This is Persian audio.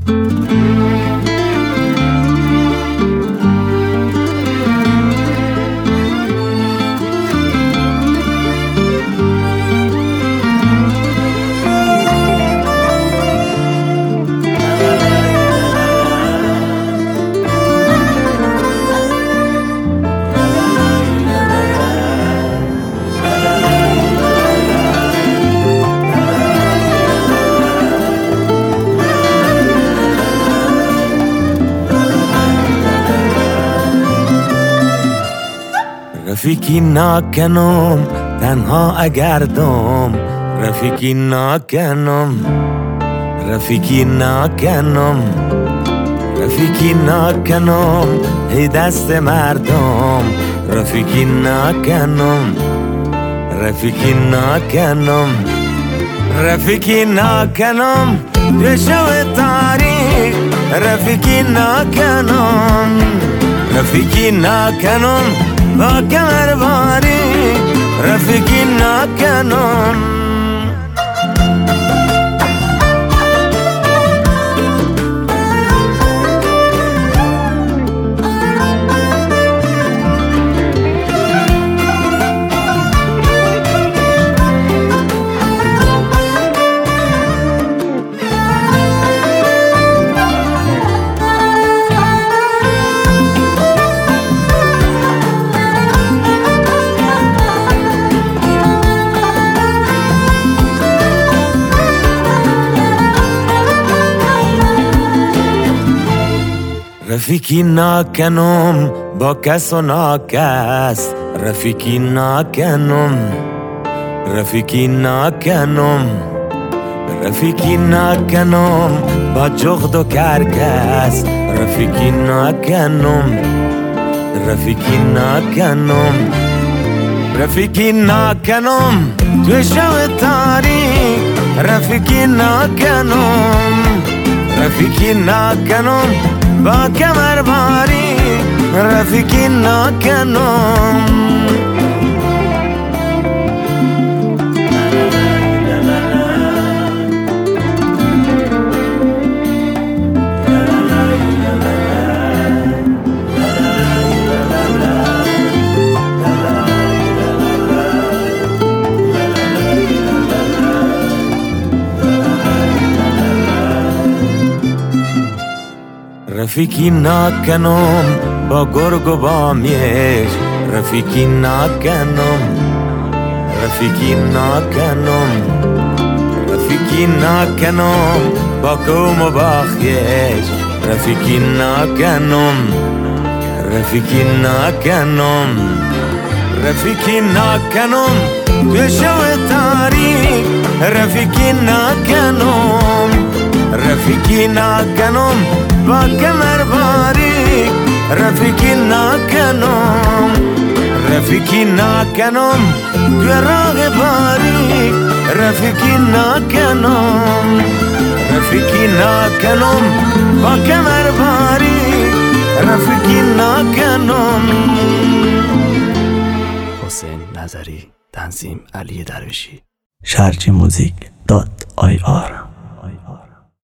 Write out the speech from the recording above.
رفیقی نکنم تنها اگر دم، رفیقی نکنم، رفیقی نکنم، رفیقی نکنم ای دست مردم، رفیقی نکنم، رفیقی نکنم، رفیقی نکنم توی شب تاریک، رفیقی نکنم، رفیقی نکنم با کمر باری، رفیقی نکنم. رفیقی نکنم با کس و ناکس، رفیقی نکنم، رفیقی نکنم، رفیقی نکنم با جغد و کرکس، رفیقی نکنم، رفیقی نکنم، رفیقی نکنم توی شب تاریک، رفیقی نکنم، رفیقی نکنم با کمر باری، رفیقی نکنم. رفیقی نکنم با گرگ و با میش، رفیقی نکنم، رفیقی نکنم، رفیقی نکنم با قوم و با خیش، رفیقی نکنم، رفیقی نکنم، رفیقی نکنم توی شب تاریک، رفیقی نکنم، رفیقی نکنم با کمر باری، رفیقی نکنم، رفیقی نکنم توی راه باری، رفیقی نکنم، رفیقی نکنم با کمر باری، رفیقی نکنم. حسین نظری، تنظیم علی درویشی. sharjmusic.ir